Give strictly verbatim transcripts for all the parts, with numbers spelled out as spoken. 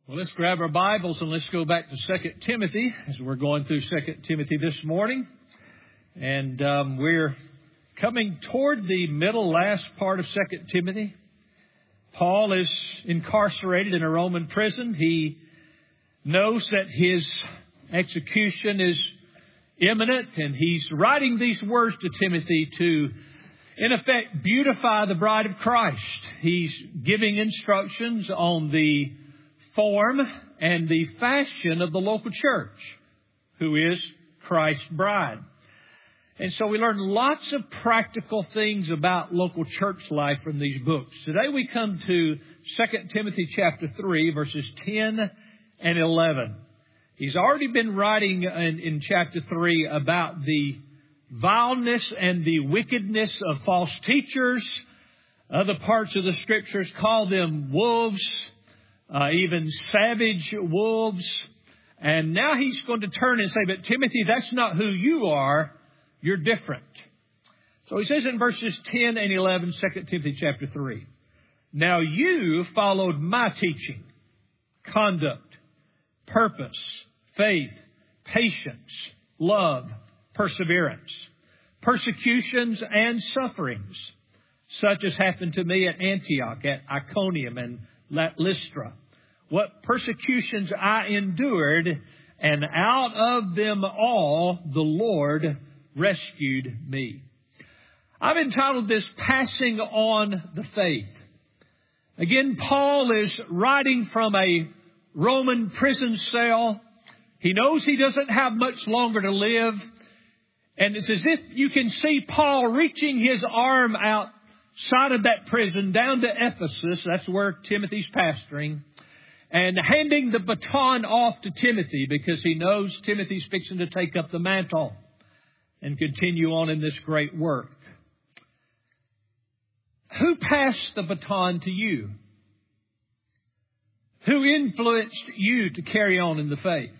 Well, let's grab our Bibles and let's go back to Second Timothy as we're going through Second Timothy this morning. And um, we're coming toward the middle last part of Second Timothy. Paul is incarcerated in a Roman prison. He knows that his execution is imminent, and he's writing these words to Timothy to, in effect, beautify the bride of Christ. He's giving instructions on the form and the fashion of the local church, who is Christ's bride. And so we learn lots of practical things about local church life from these books. Today we come to Second Timothy chapter three, verses ten and eleven. He's already been writing in, in chapter three about the vileness and the wickedness of false teachers. Other parts of the Scriptures call them wolves, uh, even savage wolves. And now he's going to turn and say, but Timothy, that's not who you are. You're different. So he says in verses ten and eleven, Second Timothy chapter three, now you followed my teaching, conduct, purpose, faith, patience, love, perseverance, persecutions and sufferings, such as happened to me at Antioch, at Iconium, and at Lystra. What persecutions I endured, and out of them all the Lord rescued me. I've entitled this, Passing on the Faith. Again, Paul is writing from a Roman prison cell. He knows he doesn't have much longer to live. And it's as if you can see Paul reaching his arm outside of that prison down to Ephesus. That's where Timothy's pastoring. And handing the baton off to Timothy because he knows Timothy's fixing to take up the mantle and continue on in this great work. Who passed the baton to you? Who influenced you to carry on in the faith?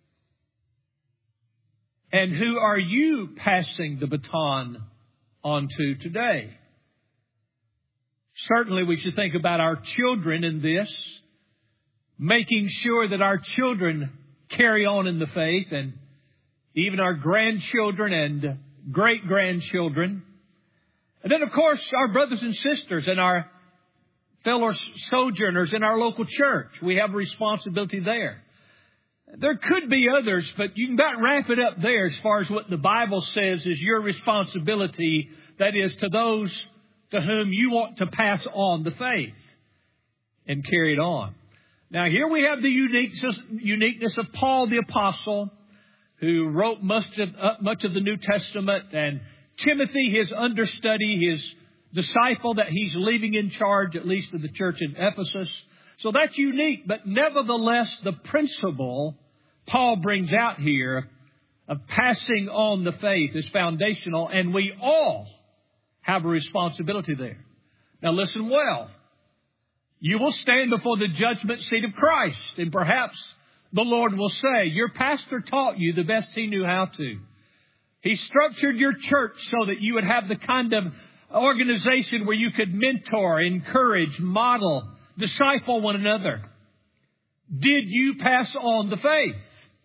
And who are you passing the baton on to today? Certainly we should think about our children in this, making sure that our children carry on in the faith, and even our grandchildren and great-grandchildren. And then, of course, our brothers and sisters and our fellow sojourners in our local church. We have a responsibility there. There could be others, but you can about wrap it up there as far as what the Bible says is your responsibility. That is, to those to whom you want to pass on the faith and carry it on. Now, here we have the uniqueness, uniqueness of Paul the Apostle, who wrote much of, uh, much of the New Testament, and Timothy, his understudy, his disciple that he's leaving in charge, at least of the church in Ephesus. So that's unique, but nevertheless, the principle Paul brings out here of passing on the faith is foundational, and we all have a responsibility there. Now listen well. You will stand before the judgment seat of Christ, and perhaps the Lord will say, your pastor taught you the best he knew how to. He structured your church so that you would have the kind of organization where you could mentor, encourage, model, disciple one another. Did you pass on the faith?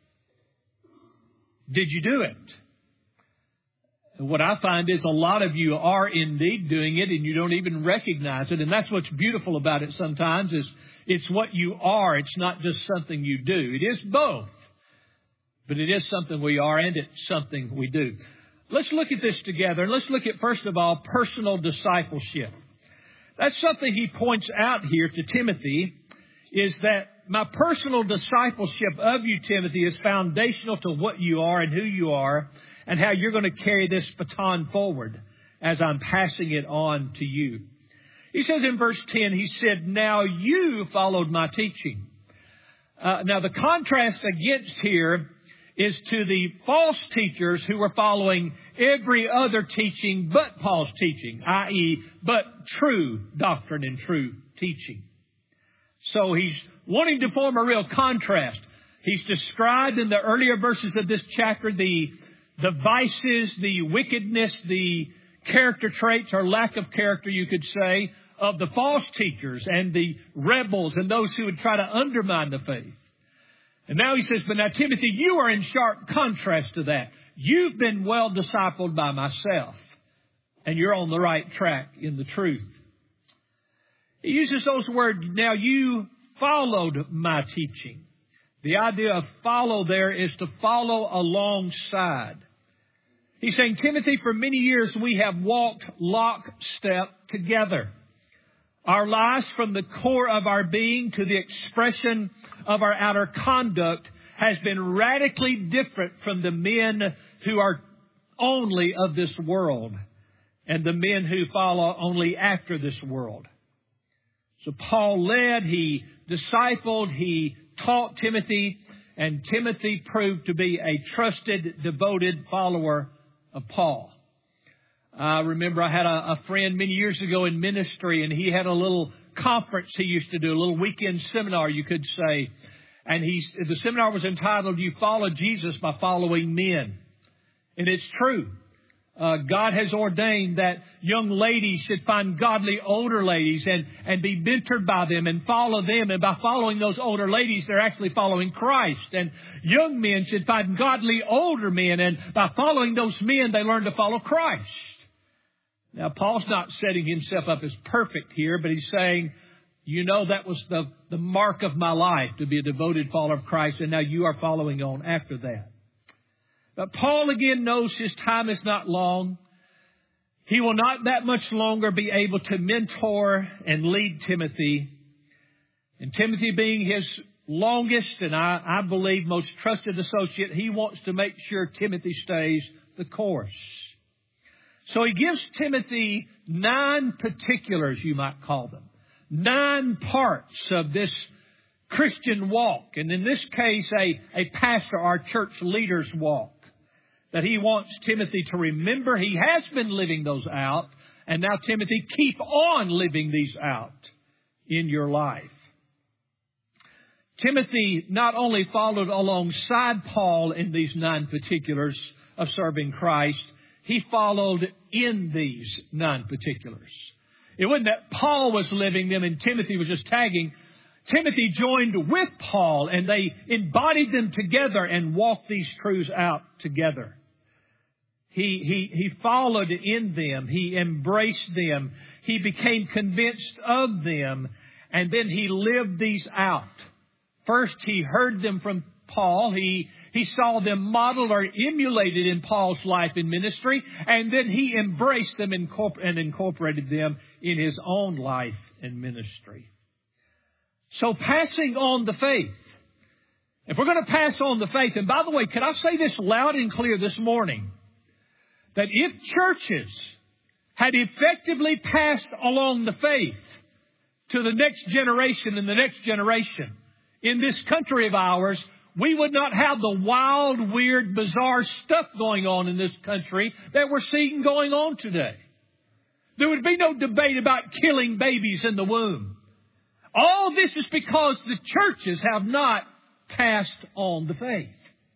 Did you do it? And what I find is a lot of you are indeed doing it, and you don't even recognize it. And that's what's beautiful about it sometimes, is it's what you are. It's not just something you do. It is both. But it is something we are, and it's something we do. Let's look at this together. And let's look at, first of all, personal discipleship. That's something he points out here to Timothy, is that my personal discipleship of you, Timothy, is foundational to what you are and who you are and how you're going to carry this baton forward as I'm passing it on to you. He says in verse ten, he said, now you followed my teaching. Uh, now the contrast against here is to the false teachers who were following every other teaching but Paul's teaching, that is, but true doctrine and true teaching. So he's wanting to form a real contrast. He's described in the earlier verses of this chapter the, the vices, the wickedness, the character traits or lack of character, you could say, of the false teachers and the rebels and those who would try to undermine the faith. And now he says, but now, Timothy, you are in sharp contrast to that. You've been well discipled by myself, and you're on the right track in the truth. He uses those words, now you followed my teaching. The idea of follow there is to follow alongside. He's saying, Timothy, for many years we have walked lockstep together. Our lives from the core of our being to the expression of our outer conduct has been radically different from the men who are only of this world and the men who follow only after this world. So Paul led, he discipled, he taught Timothy, and Timothy proved to be a trusted, devoted follower of Paul. I remember I had a, a friend many years ago in ministry, and he had a little conference he used to do, a little weekend seminar, you could say. And he's, the seminar was entitled, You Follow Jesus by Following Men. And it's true. Uh, God has ordained that young ladies should find godly older ladies and, and be mentored by them and follow them. And by following those older ladies, they're actually following Christ. And young men should find godly older men. And by following those men, they learn to follow Christ. Now, Paul's not setting himself up as perfect here, but he's saying, you know, that was the, the mark of my life, to be a devoted follower of Christ. And now you are following on after that. But Paul again knows his time is not long. He will not that much longer be able to mentor and lead Timothy. And Timothy being his longest and I, I believe most trusted associate, he wants to make sure Timothy stays the course. So he gives Timothy nine particulars, you might call them. Nine parts of this Christian walk. And in this case, a, a pastor or church leader's walk. That he wants Timothy to remember. He has been living those out. And now, Timothy, keep on living these out in your life. Timothy not only followed alongside Paul in these nine particulars of serving Christ, he followed in these nine particulars. It wasn't that Paul was living them and Timothy was just tagging. Timothy joined with Paul and they embodied them together and walked these truths out together. He, he, he followed in them. He embraced them. He became convinced of them. And then he lived these out. First, he heard them from Paul. He, he saw them modeled or emulated in Paul's life and ministry. And then he embraced them and incorporated them in his own life and ministry. So passing on the faith. If we're going to pass on the faith, and by the way, can I say this loud and clear this morning? That if churches had effectively passed along the faith to the next generation and the next generation in this country of ours, we would not have the wild, weird, bizarre stuff going on in this country that we're seeing going on today. There would be no debate about killing babies in the womb. All this is because the churches have not passed on the faith.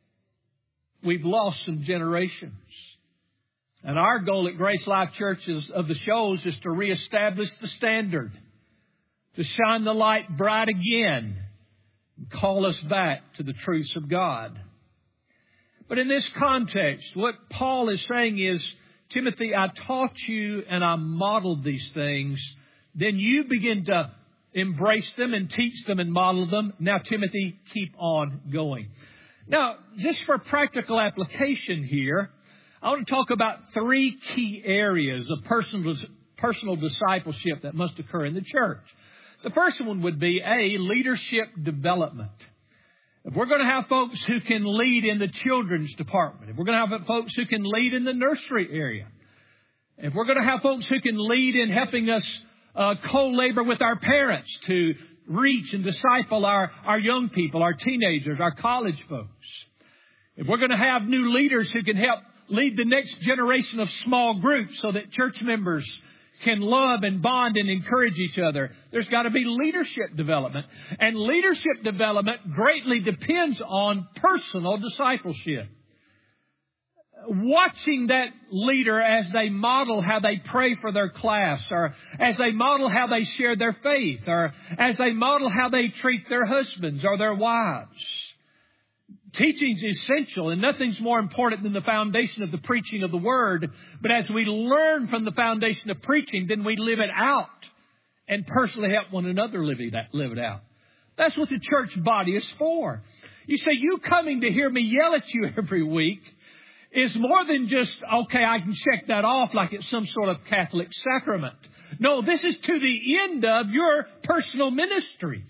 We've lost some generations. And our goal at Grace Life Church is, of the shows is to reestablish the standard, to shine the light bright again, and call us back to the truths of God. But in this context, what Paul is saying is, Timothy, I taught you and I modeled these things. Then you begin to embrace them and teach them and model them. Now, Timothy, keep on going. Now, just for practical application here, I want to talk about three key areas of personal, personal discipleship that must occur in the church. The first one would be A, leadership development. If we're going to have folks who can lead in the children's department, if we're going to have folks who can lead in the nursery area, if we're going to have folks who can lead in helping us uh, co-labor with our parents to reach and disciple our, our young people, our teenagers, our college folks, if we're going to have new leaders who can help lead the next generation of small groups so that church members can love and bond and encourage each other, there's got to be leadership development. And leadership development greatly depends on personal discipleship. watching that leader as they model how they pray for their class, or as they model how they share their faith, or as they model how they treat their husbands or their wives. Teaching is essential, and nothing's more important than the foundation of the preaching of the Word. But as we learn from the foundation of preaching, then we live it out and personally help one another live it, live it out. That's what the church body is for. You say, you coming to hear me yell at you every week is more than just, okay, I can check that off like it's some sort of Catholic sacrament. No, this is to the end of your personal ministries.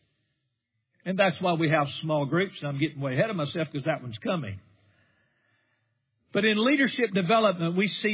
And that's why we have small groups. And I'm getting way ahead of myself because that one's coming. But in leadership development, we see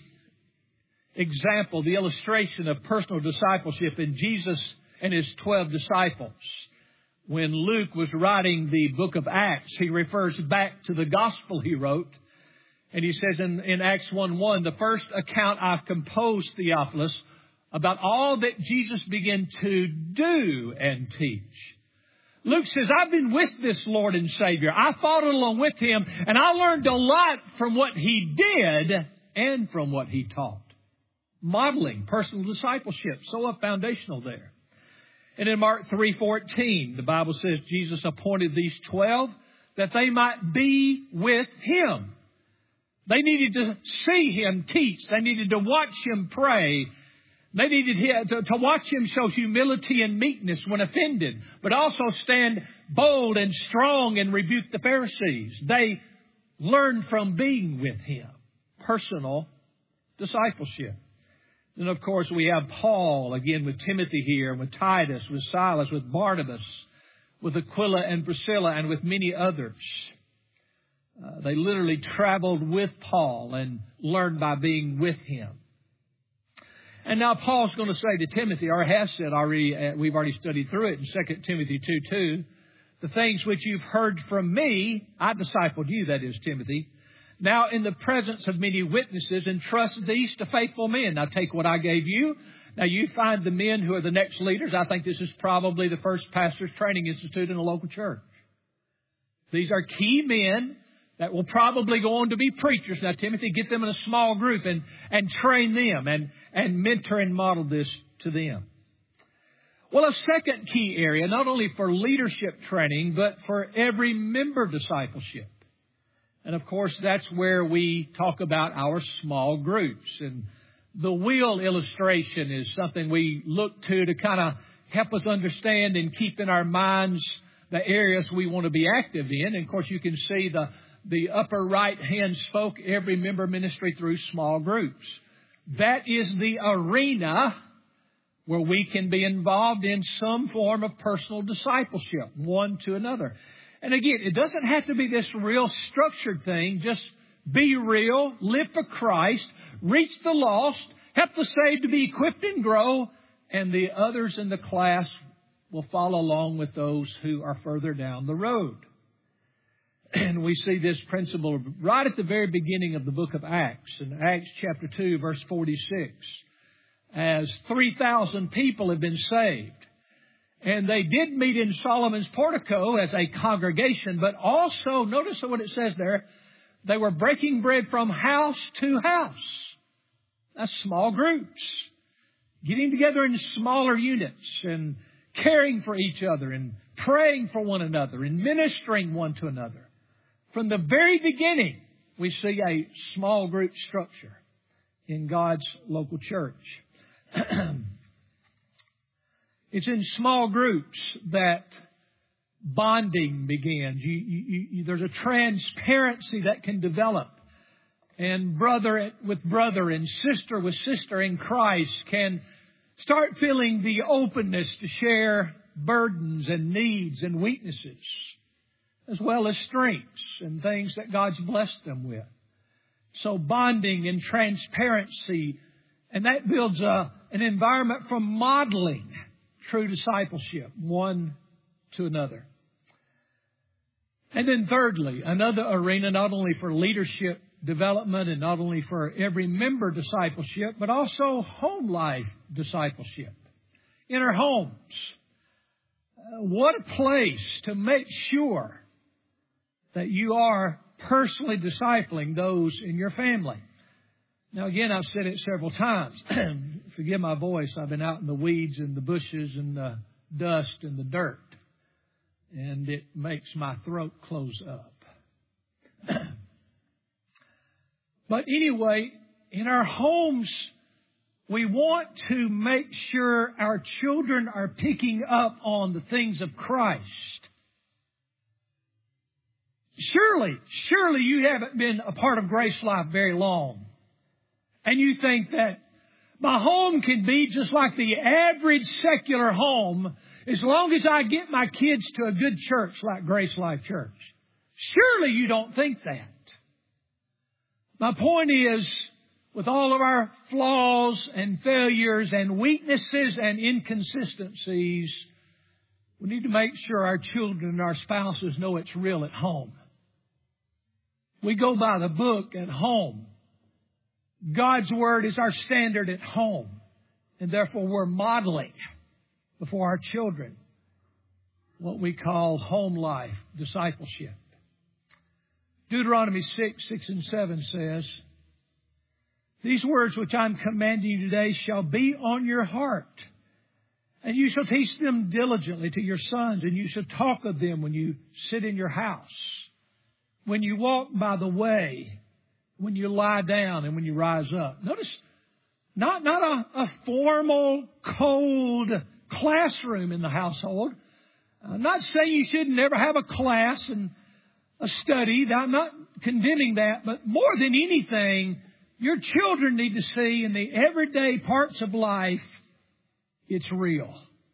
the example, the illustration of personal discipleship in Jesus and His twelve disciples. When Luke was writing the book of Acts, he refers back to the gospel he wrote. And he says in, in Acts one one, the first account I composed, Theophilus, about all that Jesus began to do and teach. Luke says, I've been with this Lord and Savior. I followed along with Him, and I learned a lot from what He did and from what He taught. Modeling personal discipleship, so foundational there. And in Mark three fourteen, the Bible says Jesus appointed these twelve that they might be with Him. They needed to see Him teach. They needed to watch Him pray. They needed to, to watch Him show humility and meekness when offended, but also stand bold and strong and rebuke the Pharisees. They learned from being with Him. Personal discipleship. And of course we have Paul, again with Timothy here, with Titus, with Silas, with Barnabas, with Aquila and Priscilla, and with many others. Uh, they literally traveled with Paul and learned by being with him. And now Paul's going to say to Timothy, or has said already, uh, we've already studied through it in Second Timothy two two, the things which you've heard from me, I discipled you, that is, Timothy. Now in the presence of many witnesses, entrust these to faithful men. Now take what I gave you. Now you find the men who are the next leaders. I think this is probably the first pastor's training institute in a local church. These are key men that will probably go on to be preachers. Now, Timothy, get them in a small group and, and train them and, and mentor and model this to them. Well, a second key area, not only for leadership training, but for every member discipleship. And of course, that's where we talk about our small groups. And the wheel illustration is something we look to to kind of help us understand and keep in our minds the areas we want to be active in. And of course, you can see the The upper right-hand spoke every member ministry through small groups. That is the arena where we can be involved in some form of personal discipleship, one to another. And again, it doesn't have to be this real structured thing. Just be real, live for Christ, reach the lost, help the saved to be equipped and grow, and the others in the class will follow along with those who are further down the road. And we see this principle right at the very beginning of the book of Acts, in Acts chapter two, verse forty-six, as three thousand people have been saved. And they did meet in Solomon's portico as a congregation, but also, notice what it says there, they were breaking bread from house to house. That's small groups, getting together in smaller units and caring for each other and praying for one another and ministering one to another. From the very beginning, we see a small group structure in God's local church. It's in small groups that bonding begins. You, you, you, there's a transparency that can develop. And brother with brother and sister with sister in Christ can start feeling the openness to share burdens and needs and weaknesses, as well as strengths and things that God's blessed them with. So bonding and transparency, and that builds a, an environment for modeling true discipleship, one to another. And then thirdly, another arena not only for leadership development and not only for every member discipleship, but also home life discipleship. In our homes, what a place to make sure that you are personally discipling those in your family. Now, again, I've said it several times. Forgive my voice. I've been out in the weeds and the bushes and the dust and the dirt. And it makes my throat close up. But anyway, in our homes, we want to make sure our children are picking up on the things of Christ. Surely, surely you haven't been a part of Grace Life very long. And you think that my home can be just like the average secular home as long as I get my kids to a good church like Grace Life Church. Surely you don't think that. My point is, with all of our flaws and failures and weaknesses and inconsistencies, we need to make sure our children and our spouses know it's real at home. We go by the book at home. God's Word is our standard at home. And therefore we're modeling before our children what we call home life discipleship. Deuteronomy six, six and seven says, "These words which I'm commanding you today shall be on your heart, and you shall teach them diligently to your sons, and you shall talk of them when you sit in your house, when you walk by the way, when you lie down, and when you rise up." Notice, not, not a, a formal, cold classroom in the household. I'm not saying you should never have a class and a study. I'm not condemning that, but more than anything, your children need to see in the everyday parts of life, it's real.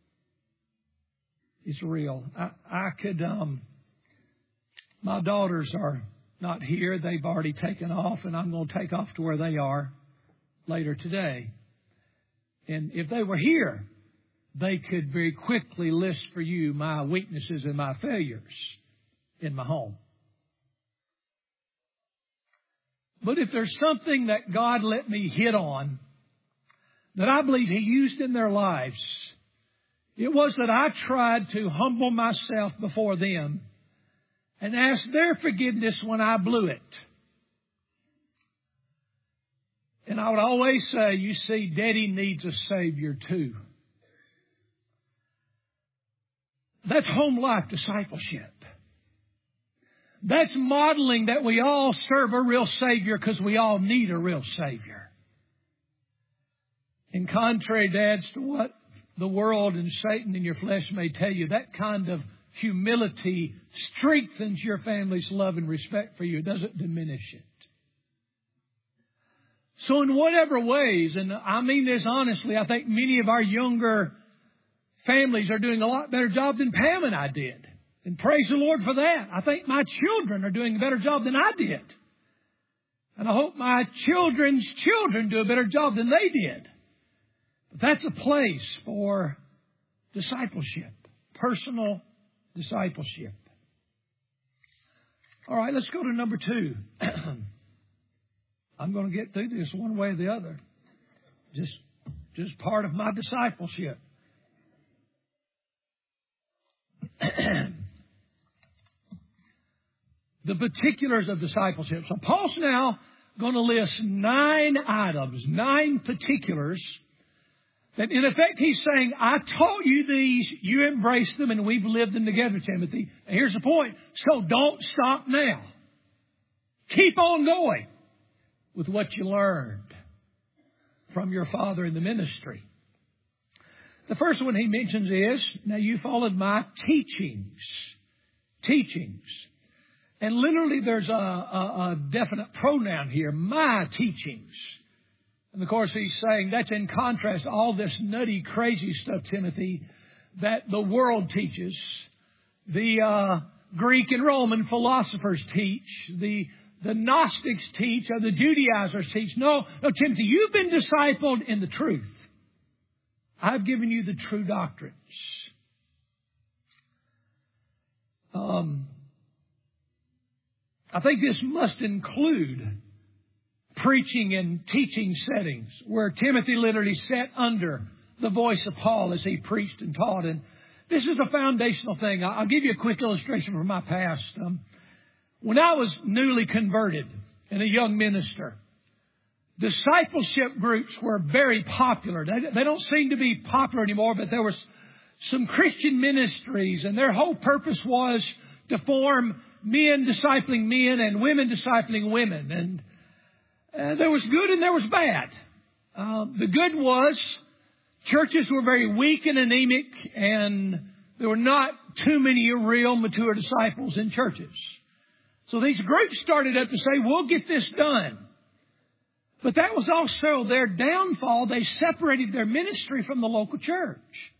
It's real. I, I could, um, my daughters are not here. They've already taken off, and I'm going to take off to where they are later today. And if they were here, they could very quickly list for you my weaknesses and my failures in my home. But if there's something that God let me hit on that I believe He used in their lives, it was that I tried to humble myself before them and ask their forgiveness when I blew it. And I would always say, you see, Daddy needs a Savior too. That's home life discipleship. That's modeling that we all serve a real Savior because we all need a real Savior. In contrary, dads, to what the world and Satan and your flesh may tell you, that kind of humility strengthens your family's love and respect for you. It doesn't diminish it. So in whatever ways, and I mean this honestly, I think many of our younger families are doing a lot better job than Pam and I did. And praise the Lord for that. I think my children are doing a better job than I did. And I hope my children's children do a better job than they did. But that's a place for discipleship, personal discipleship. All right, let's go to number two. I'm going to get through this one way or the other. Just, just part of my discipleship. The particulars of discipleship. So Paul's now going to list nine items, nine particulars that in effect he's saying, I taught you these, you embraced them, and we've lived them together, Timothy. And here's the point. So don't stop now. Keep on going with what you learned from your father in the ministry. The first one he mentions is, now you followed my teachings. Teachings. And literally there's a, a, a definite pronoun here, my teachings. And of course he's saying that's in contrast to all this nutty, crazy stuff, Timothy, that the world teaches. The uh, Greek and Roman philosophers teach. The, the Gnostics teach, or the Judaizers teach. No, no, Timothy, you've been discipled in the truth. I've given you the true doctrines. Um, I think this must include preaching and teaching settings where Timothy literally sat under the voice of Paul as he preached and taught. And this is a foundational thing. I'll give you a quick illustration from my past. Um, When I was newly converted and a young minister, discipleship groups were very popular. They, they don't seem to be popular anymore, but there was some Christian ministries, and their whole purpose was to form men discipling men and women discipling women. And uh, there was good and there was bad. Uh, the good was churches were very weak and anemic, and there were not too many real mature disciples in churches. So these groups started up to say, we'll get this done. But that was also their downfall. They separated their ministry from the local church.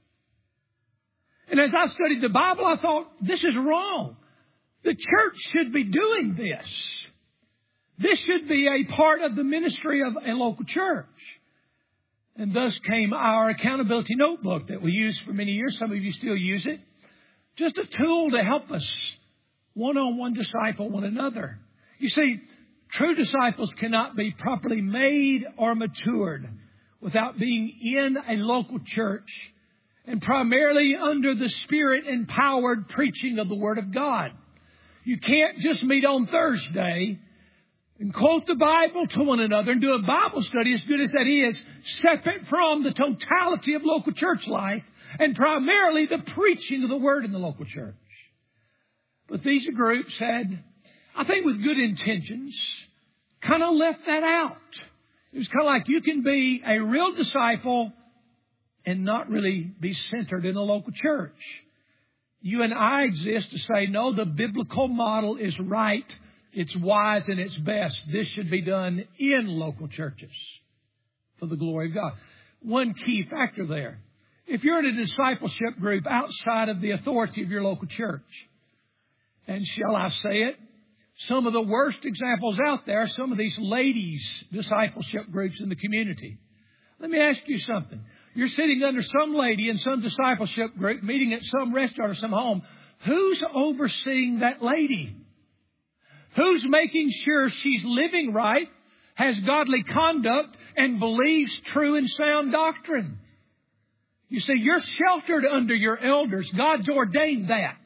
And as I studied the Bible, I thought, this is wrong. The church should be doing this. This should be a part of the ministry of a local church. And thus came our accountability notebook that we used for many years. Some of you still use it. Just a tool to help us one-on-one disciple one another. You see, true disciples cannot be properly made or matured without being in a local church and primarily under the Spirit-empowered preaching of the Word of God. You can't just meet on Thursday and quote the Bible to one another and do a Bible study, as good as that is, separate from the totality of local church life and primarily the preaching of the Word in the local church. But these groups had, I think with good intentions, kind of left that out. It was kind of like you can be a real disciple and not really be centered in a local church. You and I exist to say, no, the biblical model is right. It's wise and it's best. This should be done in local churches for the glory of God. One key factor there. If you're in a discipleship group outside of the authority of your local church, and shall I say it, some of the worst examples out there are some of these ladies' discipleship groups in the community. Let me ask you something. You're sitting under some lady in some discipleship group, meeting at some restaurant or some home. Who's overseeing that lady? Who's making sure she's living right, has godly conduct, and believes true and sound doctrine? You see, you're sheltered under your elders. God's ordained that.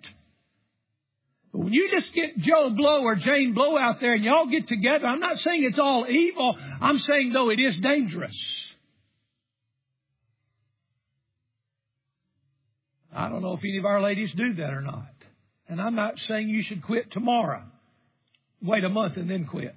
But when you just get Joe Blow or Jane Blow out there and y'all get together, I'm not saying it's all evil. I'm saying, though, it is dangerous. I don't know if any of our ladies do that or not. And I'm not saying you should quit tomorrow. Wait a month and then quit.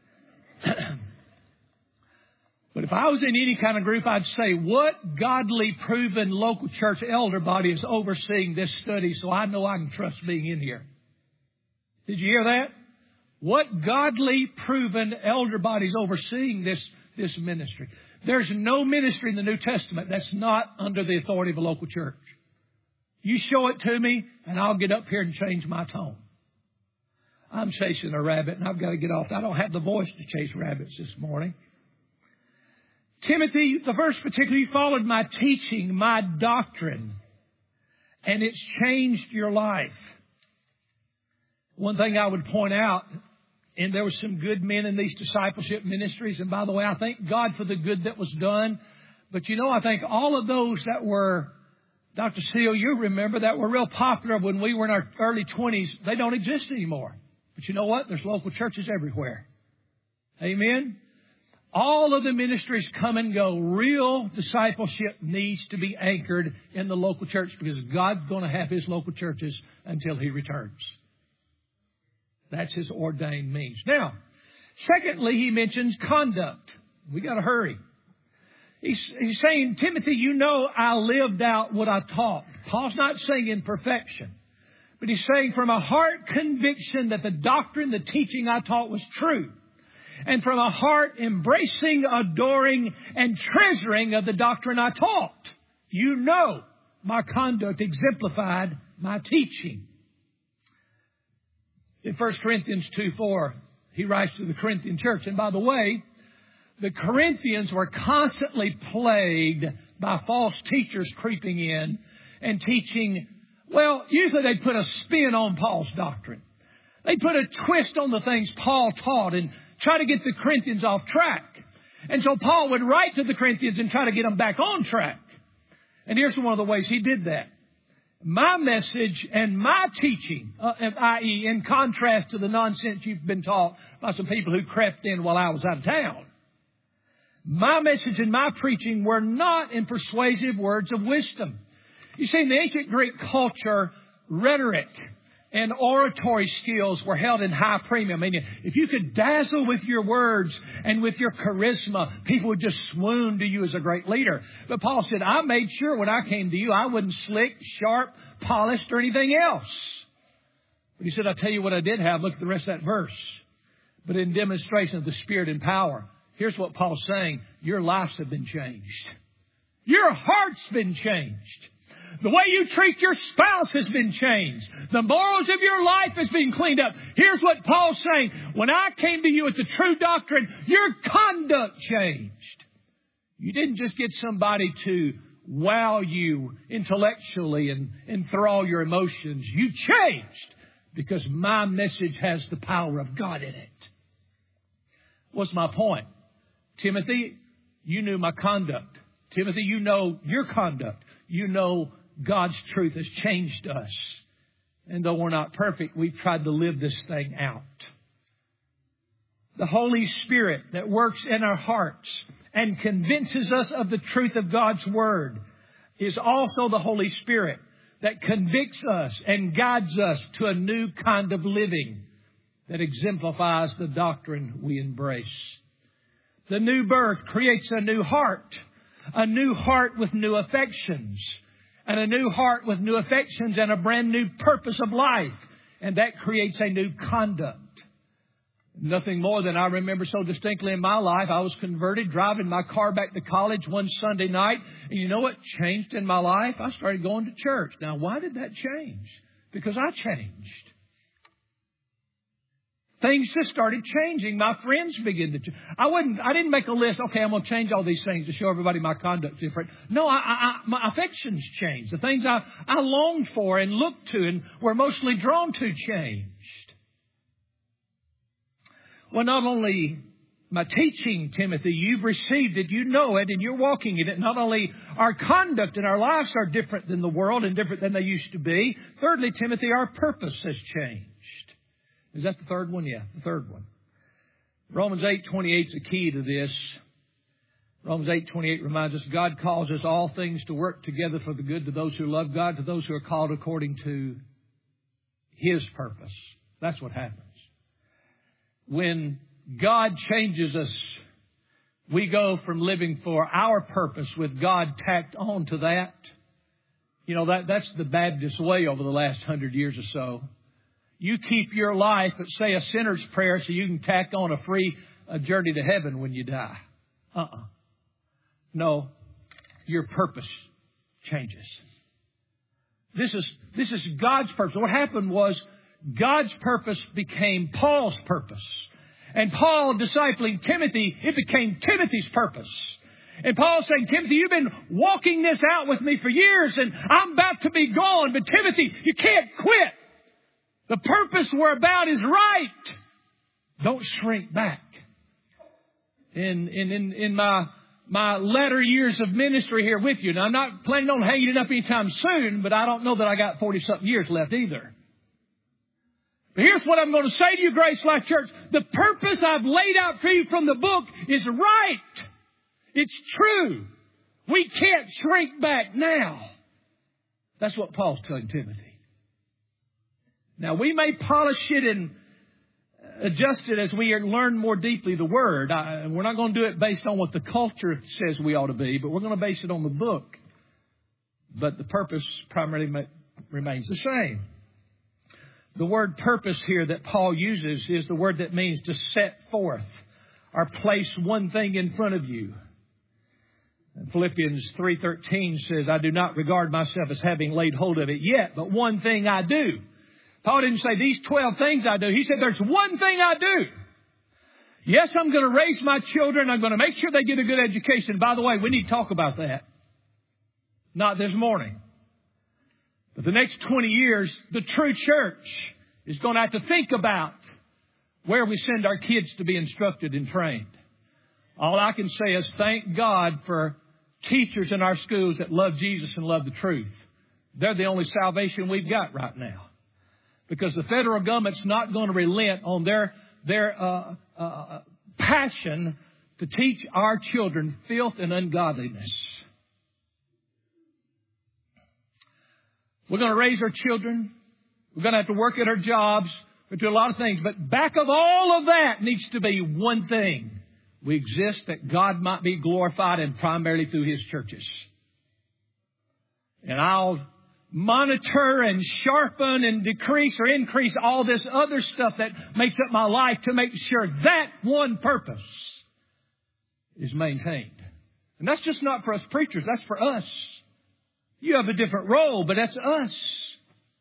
But if I was in any kind of group, I'd say, what godly, proven local church elder body is overseeing this study so I know I can trust being in here? Did you hear that? What godly, proven elder body is overseeing this, this ministry? There's no ministry in the New Testament that's not under the authority of a local church. You show it to me, and I'll get up here and change my tone. I'm chasing a rabbit, and I've got to get off. I don't have the voice to chase rabbits this morning. Timothy, the verse particularly, followed my teaching, my doctrine, and it's changed your life. One thing I would point out, and there were some good men in these discipleship ministries, and by the way, I thank God for the good that was done. But you know, I think all of those that were, Doctor Seal, you remember, that were real popular when we were in our early twenties, they don't exist anymore. But you know what? There's local churches everywhere. Amen? All of the ministries come and go. Real discipleship needs to be anchored in the local church because God's going to have His local churches until He returns. That's His ordained means. Now, secondly, he mentions conduct. We got to hurry. He's, he's saying, Timothy, you know I lived out what I taught. Paul's not saying in perfection. But he's saying from a heart conviction that the doctrine, the teaching I taught was true. And from a heart embracing, adoring, and treasuring of the doctrine I taught. You know my conduct exemplified my teaching. In First Corinthians two four, he writes to the Corinthian church. And by the way, the Corinthians were constantly plagued by false teachers creeping in and teaching. Well, usually they'd put a spin on Paul's doctrine. They'd put a twist on the things Paul taught and try to get the Corinthians off track. And so Paul would write to the Corinthians and try to get them back on track. And here's one of the ways he did that. my message and my teaching, uh, that is in contrast to the nonsense you've been taught by some people who crept in while I was out of town. My message and my preaching were not in persuasive words of wisdom. You see, in the ancient Greek culture, rhetoric and oratory skills were held in high premium. I mean, if you could dazzle with your words and with your charisma, people would just swoon to you as a great leader. But Paul said, I made sure when I came to you, I wasn't slick, sharp, polished, or anything else. But he said, I'll tell you what I did have. Look at the rest of that verse. But in demonstration of the Spirit and power. Here's what Paul's saying. Your lives have been changed. Your heart's been changed. The way you treat your spouse has been changed. The morals of your life has been cleaned up. Here's what Paul's saying. When I came to you with the true doctrine, your conduct changed. You didn't just get somebody to wow you intellectually and enthrall your emotions. You changed because my message has the power of God in it. What's my point? Timothy, you knew my conduct. Timothy, you know your conduct. You know God's truth has changed us. And though we're not perfect, we've tried to live this thing out. The Holy Spirit that works in our hearts and convinces us of the truth of God's Word is also the Holy Spirit that convicts us and guides us to a new kind of living that exemplifies the doctrine we embrace. The new birth creates a new heart, a new heart with new affections, and a new heart with new affections and a brand new purpose of life. And that creates a new conduct. Nothing more than I remember so distinctly in my life. I was converted, driving my car back to college one Sunday night. And you know what changed in my life? I started going to church. Now, why did that change? Because I changed. Things just started changing. My friends began to change. I wouldn't, I didn't make a list. Okay, I'm going to change all these things to show everybody my conduct's different. No, I, I, my affections changed. The things I, I longed for and looked to and were emotionally drawn to changed. Well, not only my teaching, Timothy, you've received it, you know it, and you're walking in it. Not only our conduct and our lives are different than the world and different than they used to be. Thirdly, Timothy, our purpose has changed. Is that the third one? Yeah, the third one. Romans eight twenty-eight is the key to this. Romans eight twenty-eight reminds us God calls us all things to work together for the good to those who love God, to those who are called according to His purpose. That's what happens. When God changes us, we go from living for our purpose with God tacked on to that. You know, that that's the Baptist way over the last hundred years or so. You keep your life at, say, a sinner's prayer so you can tack on a free a journey to heaven when you die. Uh-uh. No, your purpose changes. This is, this is God's purpose. What happened was God's purpose became Paul's purpose. And Paul discipling Timothy, it became Timothy's purpose. And Paul's saying, Timothy, you've been walking this out with me for years and I'm about to be gone. But Timothy, you can't quit. The purpose we're about is right. Don't shrink back. In, in, in, in my, my latter years of ministry here with you. Now, I'm not planning on hanging it up anytime soon, but I don't know that I got forty-something years left either. But here's what I'm going to say to you, Grace Life Church. The purpose I've laid out for you from the book is right. It's true. We can't shrink back now. That's what Paul's telling Timothy. Now, we may polish it and adjust it as we learn more deeply the Word. I, we're not going to do it based on what the culture says we ought to be, but we're going to base it on the book. But the purpose primarily ma- remains the same. The word purpose here that Paul uses is the word that means to set forth or place one thing in front of you. Philippians three thirteen says, I do not regard myself as having laid hold of it yet, but one thing I do. Paul didn't say these twelve things I do. He said there's one thing I do. Yes, I'm going to raise my children. I'm going to make sure they get a good education. By the way, we need to talk about that. Not this morning. But the next twenty years, the true church is going to have to think about where we send our kids to be instructed and trained. All I can say is thank God for teachers in our schools that love Jesus and love the truth. They're the only salvation we've got right now. Because the federal government's not going to relent on their, their uh, uh, passion to teach our children filth and ungodliness. We're going to raise our children. We're going to have to work at our jobs. We're going to do a lot of things. But back of all of that needs to be one thing. We exist that God might be glorified, and primarily through His churches. And I'll monitor and sharpen and decrease or increase all this other stuff that makes up my life to make sure that one purpose is maintained. And that's just not for us preachers. That's for us. You have a different role, but that's us.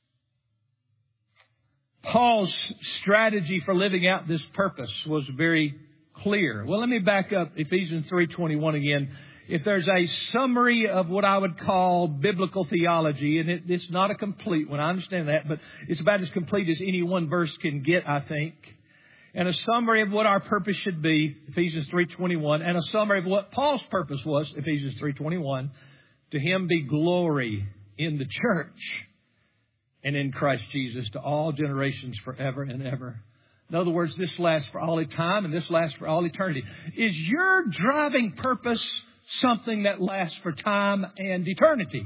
Paul's strategy for living out this purpose was very clear. Well, let me back up Ephesians three twenty-one again. If there's a summary of what I would call biblical theology, and it, it's not a complete one, I understand that, but it's about as complete as any one verse can get, I think. And a summary of what our purpose should be, Ephesians three twenty-one, and a summary of what Paul's purpose was, Ephesians three twenty-one. To Him be glory in the church and in Christ Jesus to all generations forever and ever. In other words, this lasts for all time and this lasts for all eternity. Is your driving purpose something that lasts for time and eternity?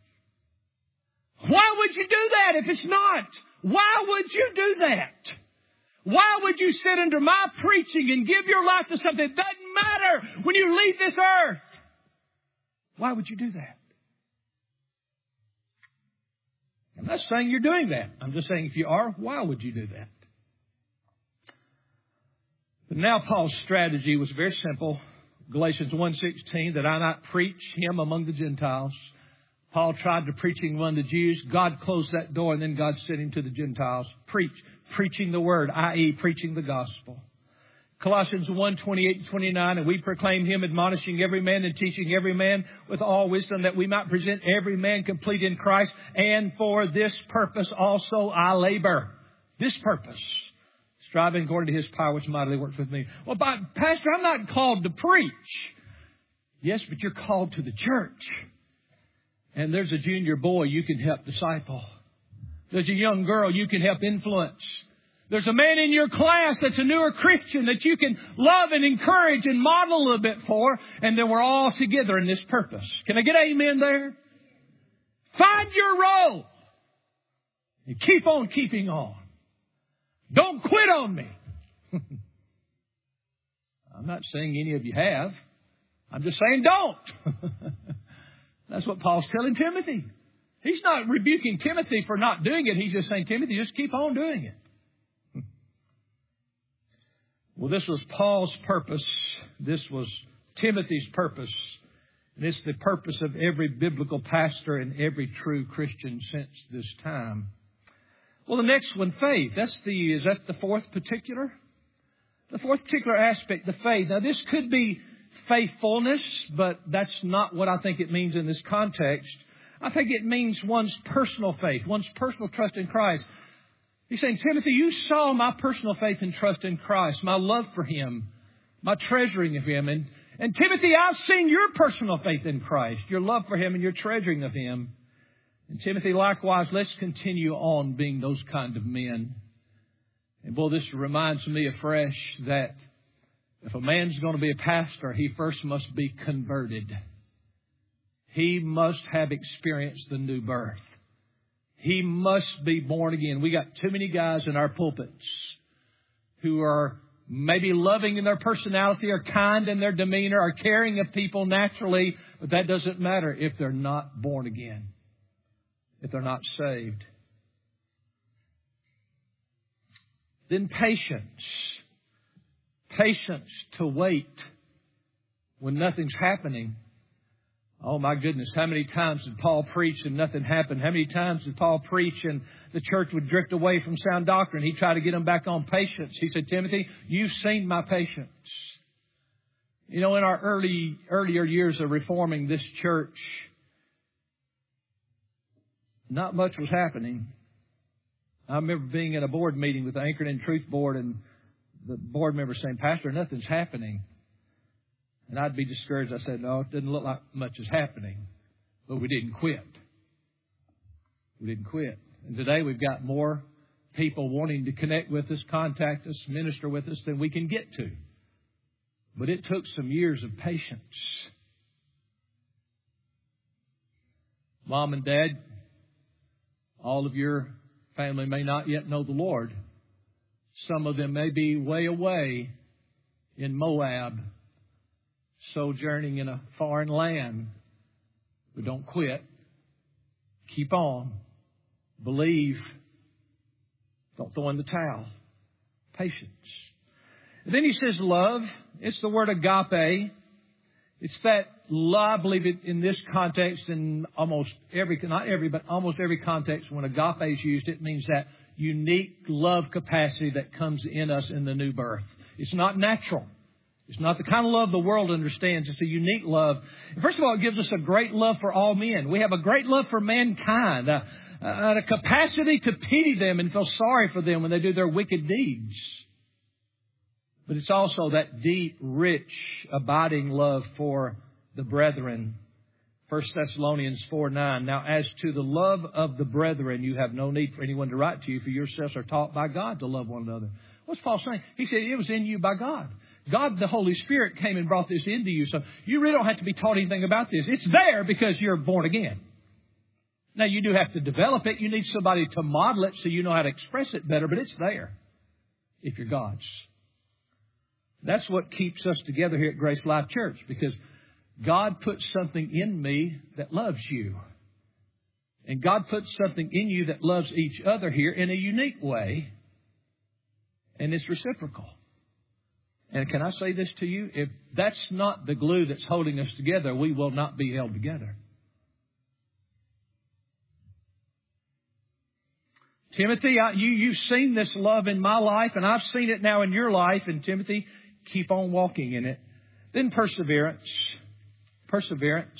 Why would you do that if it's not? Why would you do that? Why would you sit under my preaching and give your life to something that doesn't matter when you leave this earth? Why would you do that? I'm not saying you're doing that. I'm just saying if you are, why would you do that? But now Paul's strategy was very simple. Galatians one sixteen, that I not preach Him among the Gentiles. Paul tried to preach Him among the Jews. God closed that door, and then God sent Him to the Gentiles. Preach, preaching the word, that is preaching the gospel. Colossians one twenty-eight and twenty-nine, and we proclaim Him, admonishing every man and teaching every man with all wisdom, that we might present every man complete in Christ. And for this purpose also I labor. This purpose. Striving according to His power which mightily works with me. Well, but Pastor, I'm not called to preach. Yes, but you're called to the church. And there's a junior boy you can help disciple. There's a young girl you can help influence. There's a man in your class that's a newer Christian that you can love and encourage and model a little bit for. And then we're all together in this purpose. Can I get amen there? Find your role. And keep on keeping on. Don't quit on me. I'm not saying any of you have. I'm just saying don't. That's what Paul's telling Timothy. He's not rebuking Timothy for not doing it. He's just saying, Timothy, just keep on doing it. Well, this was Paul's purpose. This was Timothy's purpose. And it's the purpose of every biblical pastor and every true Christian since this time. Well, the next one, faith. That's the, is that the fourth particular? The fourth particular aspect, the faith. Now, this could be faithfulness, but that's not what I think it means in this context. I think it means one's personal faith, one's personal trust in Christ. He's saying, Timothy, you saw my personal faith and trust in Christ, my love for Him, my treasuring of Him. And, and Timothy, I've seen your personal faith in Christ, your love for Him and your treasuring of Him. And Timothy, likewise, let's continue on being those kind of men. And boy, this reminds me afresh that if a man's going to be a pastor, he first must be converted. He must have experienced the new birth. He must be born again. We got too many guys in our pulpits who are maybe loving in their personality or kind in their demeanor or caring of people naturally, but that doesn't matter if they're not born again, if they're not saved. Then patience. Patience to wait when nothing's happening. Oh, my goodness, how many times did Paul preach and nothing happened? How many times did Paul preach and the church would drift away from sound doctrine? He tried to get them back on patience. He said, Timothy, you've seen my patience. You know, in our early earlier years of reforming this church, not much was happening. I remember being in a board meeting with the Anchored in Truth board and the board member saying, Pastor, nothing's happening. And I'd be discouraged. I said, no, it doesn't look like much is happening. But we didn't quit. We didn't quit. And today we've got more people wanting to connect with us, contact us, minister with us than we can get to. But it took some years of patience. Mom and Dad, all of your family may not yet know the Lord. Some of them may be way away in Moab, sojourning in a foreign land. But don't quit. Keep on. Believe. Don't throw in the towel. Patience. And then he says love. It's the word agape. It's that love, I believe it in this context, in almost every, not every, but almost every context, when agape is used, it means that unique love capacity that comes in us in the new birth. It's not natural. It's not the kind of love the world understands. It's a unique love. First of all, it gives us a great love for all men. We have a great love for mankind, a, a capacity to pity them and feel sorry for them when they do their wicked deeds. But it's also that deep, rich, abiding love for the brethren. First Thessalonians four nine. Now, as to the love of the brethren, you have no need for anyone to write to you, for yourselves are taught by God to love one another. What's Paul saying? He said it was in you by God. God, the Holy Spirit, came and brought this into you. So you really don't have to be taught anything about this. It's there because you're born again. Now, you do have to develop it. You need somebody to model it so you know how to express it better, but it's there if you're God's. That's what keeps us together here at Grace Life Church, because God puts something in me that loves you. And God puts something in you that loves each other here in a unique way. And it's reciprocal. And can I say this to you? If that's not the glue that's holding us together, we will not be held together. Timothy, I, you, you've seen this love in my life, and I've seen it now in your life. And Timothy, keep on walking in it. Then perseverance. Perseverance.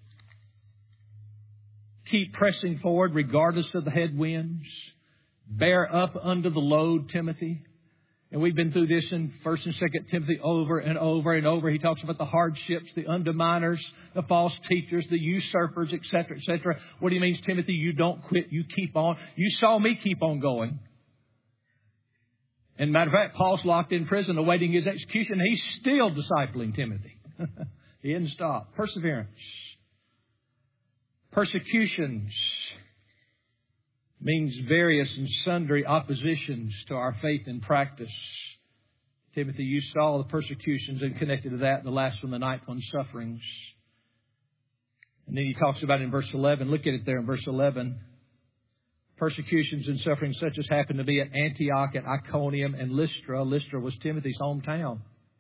Keep pressing forward regardless of the headwinds. Bear up under the load, Timothy. And we've been through this in First and Second Timothy over and over and over. He talks about the hardships, the underminers, the false teachers, the usurpers, et cetera, et cetera. What he means, Timothy, you don't quit. You keep on. You saw me keep on going. And matter of fact, Paul's locked in prison awaiting his execution. He's still discipling Timothy. He didn't stop. Perseverance. Persecutions means various and sundry oppositions to our faith and practice. Timothy, you saw the persecutions and connected to that, the last one, the ninth one, sufferings. And then he talks about it in verse eleven. Look at it there in verse eleven. Persecutions and sufferings such as happened to be at Antioch, at Iconium, and Lystra. Lystra was Timothy's hometown.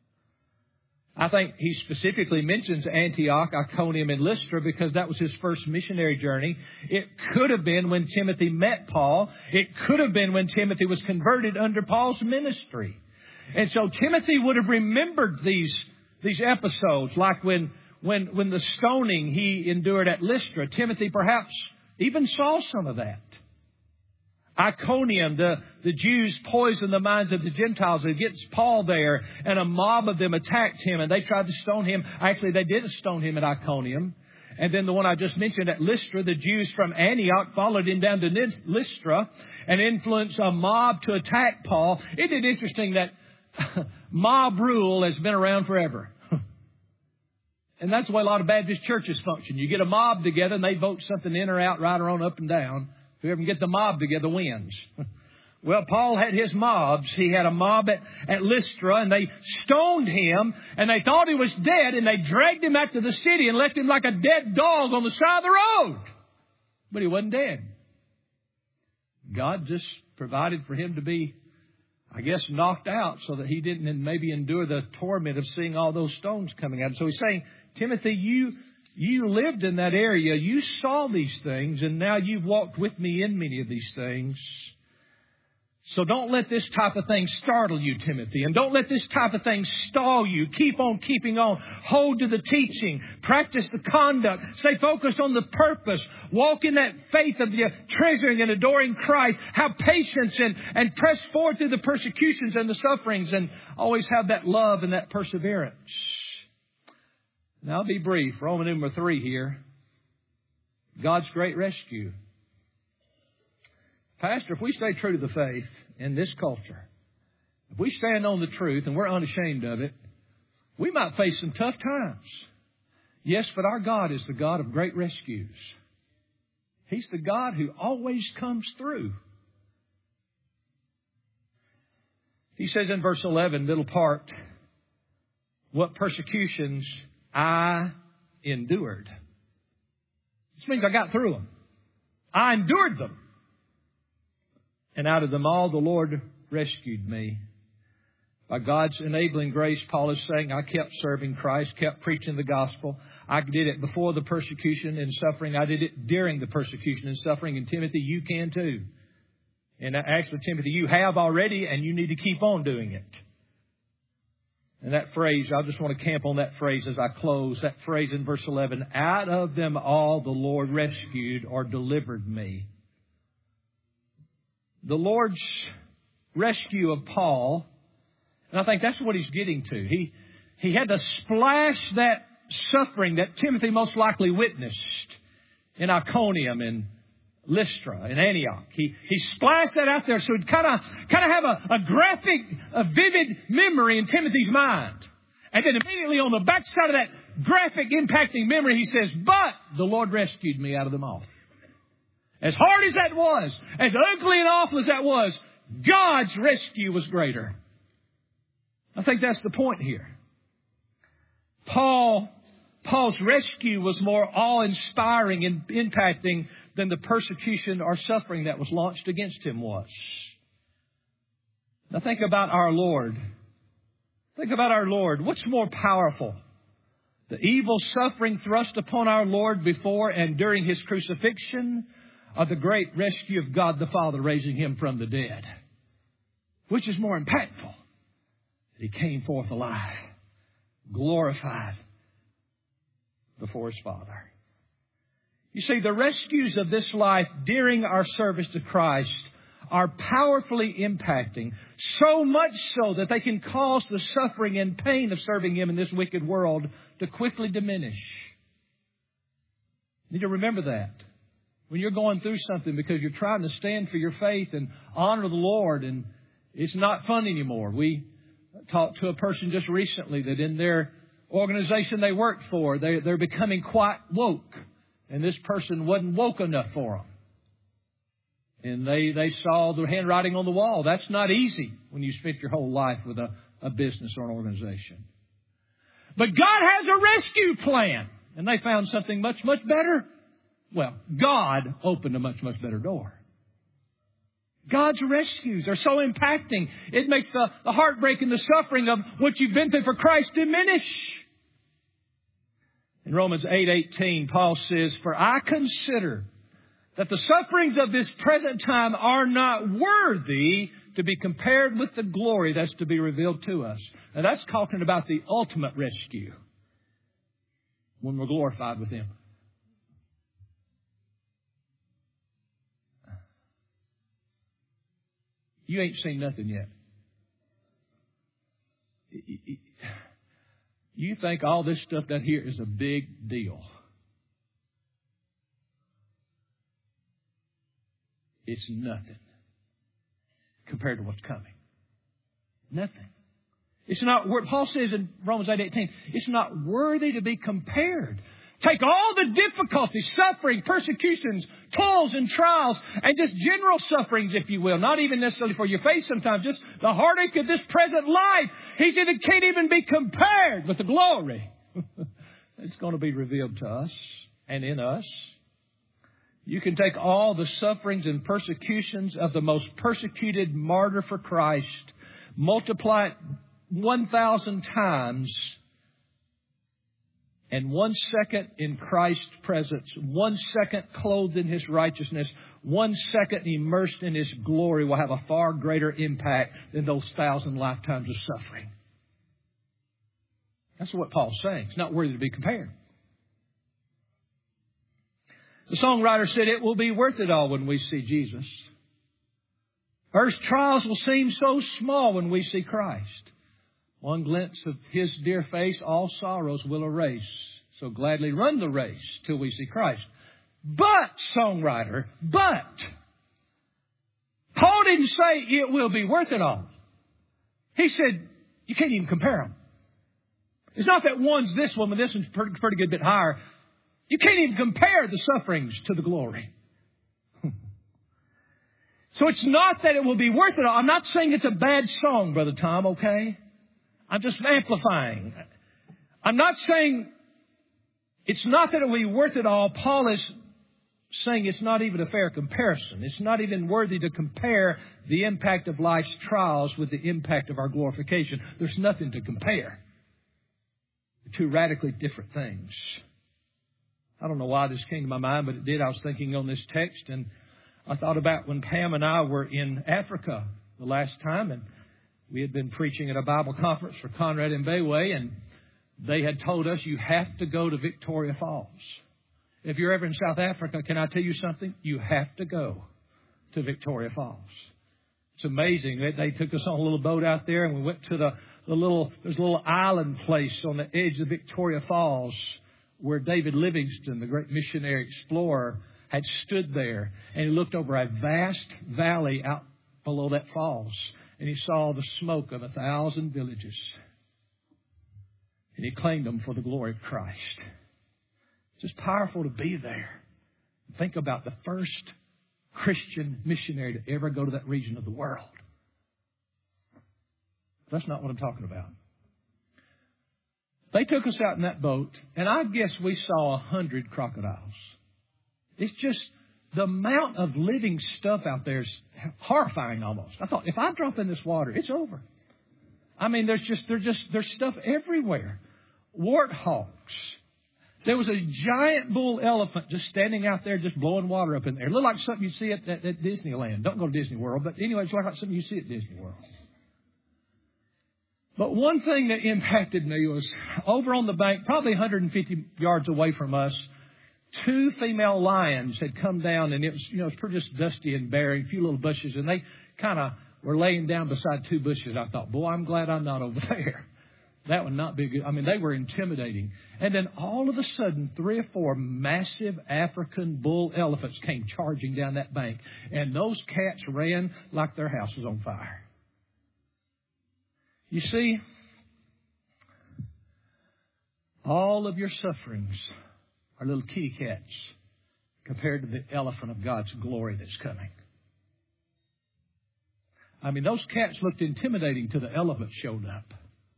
I think he specifically mentions Antioch, Iconium, and Lystra because that was his first missionary journey. It could have been when Timothy met Paul. It could have been when Timothy was converted under Paul's ministry. And so Timothy would have remembered these, these episodes, like when, when, when the stoning he endured at Lystra. Timothy perhaps even saw some of that. Iconium, the, the Jews poisoned the minds of the Gentiles against Paul there, and a mob of them attacked him, and they tried to stone him. Actually, they did stone him at Iconium. And then the one I just mentioned at Lystra, the Jews from Antioch followed him down to Lystra and influenced a mob to attack Paul. Isn't it interesting that mob rule has been around forever? And that's the way a lot of Baptist churches function. You get a mob together, and they vote something in or out, right or on, up and down. Whoever can get the mob together wins. Well, Paul had his mobs. He had a mob at, at Lystra, and they stoned him, and they thought he was dead, and they dragged him out to the city and left him like a dead dog on the side of the road. But he wasn't dead. God just provided for him to be, I guess, knocked out so that he didn't maybe endure the torment of seeing all those stones coming out. So he's saying, Timothy, you... You lived in that area. You saw these things, and now you've walked with me in many of these things. So don't let this type of thing startle you, Timothy. And don't let this type of thing stall you. Keep on keeping on. Hold to the teaching. Practice the conduct. Stay focused on the purpose. Walk in that faith of the treasuring and adoring Christ. Have patience and, and press forward through the persecutions and the sufferings. And always have that love and that perseverance. Now, I'll be brief. Roman number three here. God's great rescue. Pastor, if we stay true to the faith in this culture, if we stand on the truth and we're unashamed of it, we might face some tough times. Yes, but our God is the God of great rescues. He's the God who always comes through. He says in verse eleven, middle part, what persecutions I endured. This means I got through them. I endured them. And out of them all, the Lord rescued me. By God's enabling grace, Paul is saying, I kept serving Christ, kept preaching the gospel. I did it before the persecution and suffering. I did it during the persecution and suffering. And Timothy, you can too. And actually, Timothy, you have already, and you need to keep on doing it. And that phrase, I just want to camp on that phrase as I close. That phrase in verse eleven, out of them all the Lord rescued or delivered me. The Lord's rescue of Paul, and I think that's what he's getting to. He, he had to splash that suffering that Timothy most likely witnessed in Iconium and Lystra in Antioch. He, he splashed that out there so he'd kind of, kind of have a, a graphic, a vivid memory in Timothy's mind. And then immediately on the backside of that graphic impacting memory, he says, but the Lord rescued me out of them all. As hard as that was, as ugly and awful as that was, God's rescue was greater. I think that's the point here. Paul, Paul's rescue was more awe-inspiring and impacting than the persecution or suffering that was launched against him was. Now think about our Lord. Think about our Lord. What's more powerful? The evil suffering thrust upon our Lord before and during His crucifixion, or the great rescue of God the Father raising Him from the dead? Which is more impactful? He came forth alive, glorified before His Father. You see, the rescues of this life during our service to Christ are powerfully impacting, so much so that they can cause the suffering and pain of serving Him in this wicked world to quickly diminish. You need to remember that. When you're going through something because you're trying to stand for your faith and honor the Lord, and it's not fun anymore. We talked to a person just recently that in their organization they worked for, they, they're becoming quite woke. And this person wasn't woke enough for them. And they, they saw the handwriting on the wall. That's not easy when you spent your whole life with a, a business or an organization. But God has a rescue plan. And they found something much, much better. Well, God opened a much, much better door. God's rescues are so impacting. It makes the, the heartbreak and the suffering of what you've been through for Christ diminish. In Romans eight eighteen, Paul says, for I consider that the sufferings of this present time are not worthy to be compared with the glory that's to be revealed to us. Now that's talking about the ultimate rescue when we're glorified with Him. You ain't seen nothing yet. You think all this stuff down here is a big deal. It's nothing compared to what's coming. Nothing. It's not, Paul says in Romans eight eighteen, it's not worthy to be compared. Take all the difficulties, suffering, persecutions, toils and trials, and just general sufferings, if you will. Not even necessarily for your faith sometimes, just the heartache of this present life. He said it can't even be compared with the glory that's going to be revealed to us and in us. You can take all the sufferings and persecutions of the most persecuted martyr for Christ, multiply it one thousand times, and one second in Christ's presence, one second clothed in His righteousness, one second immersed in His glory will have a far greater impact than those thousand lifetimes of suffering. That's what Paul's saying. It's not worthy to be compared. The songwriter said, it will be worth it all when we see Jesus. Earth's trials will seem so small when we see Christ. One glimpse of His dear face, all sorrows will erase. So gladly run the race till we see Christ. But, songwriter, but, Paul didn't say it will be worth it all. He said, you can't even compare them. It's not that one's this one and this one's pretty, pretty good bit higher. You can't even compare the sufferings to the glory. So it's not that it will be worth it all. I'm not saying it's a bad song, Brother Tom, okay? I'm just amplifying. I'm not saying it's not that it will be worth it all. Paul is saying it's not even a fair comparison. It's not even worthy to compare the impact of life's trials with the impact of our glorification. There's nothing to compare. They're two radically different things. I don't know why this came to my mind, but it did. I was thinking on this text, and I thought about when Pam and I were in Africa the last time, and we had been preaching at a Bible conference for Conrad and Bayway, and they had told us you have to go to Victoria Falls. If you're ever in South Africa, can I tell you something? You have to go to Victoria Falls. It's amazing. They, they took us on a little boat out there, and we went to the, the little, there's a little island place on the edge of Victoria Falls where David Livingstone, the great missionary explorer, had stood there, and he looked over a vast valley out below that falls, and he saw the smoke of a thousand villages. And he claimed them for the glory of Christ. It's just powerful to be there. Think about the first Christian missionary to ever go to that region of the world. That's not what I'm talking about. They took us out in that boat, and I guess we saw a hundred crocodiles. It's just the amount of living stuff out there is horrifying almost. I thought, if I drop in this water, it's over. I mean, there's just, there's just, there's stuff everywhere. Warthogs. There was a giant bull elephant just standing out there, just blowing water up in there. It looked like something you'd see at, at, at Disneyland. Don't go to Disney World, but anyway, it's like something you see at Disney World. But one thing that impacted me was over on the bank, probably one hundred fifty yards away from us, two female lions had come down, and it was, you know, it was pretty just dusty and bare, a few little bushes, and they kind of were laying down beside two bushes. I thought, boy, I'm glad I'm not over there. That would not be good. I mean, they were intimidating. And then all of a sudden, three or four massive African bull elephants came charging down that bank, and those cats ran like their house was on fire. You see, all of your sufferings are little kitty cats compared to the elephant of God's glory that's coming. I mean, those cats looked intimidating till the elephant showed up.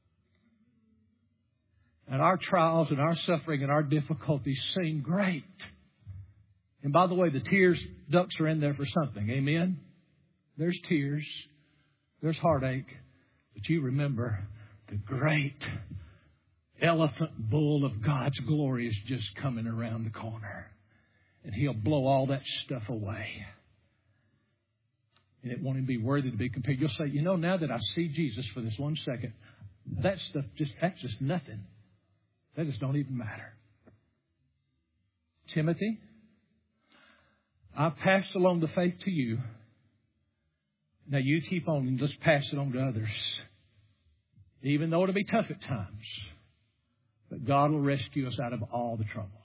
And our trials and our suffering and our difficulties seem great. And by the way, the tears ducts are in there for something. Amen? There's tears. There's heartache. But you remember the great elephant bull of God's glory is just coming around the corner. And He'll blow all that stuff away. And it won't even be worthy to be compared. You'll say, you know, now that I see Jesus for this one second, that stuff just, that's just nothing. That just don't even matter. Timothy, I've passed along the faith to you. Now you keep on and just pass it on to others. Even though it'll be tough at times. But God will rescue us out of all the trouble.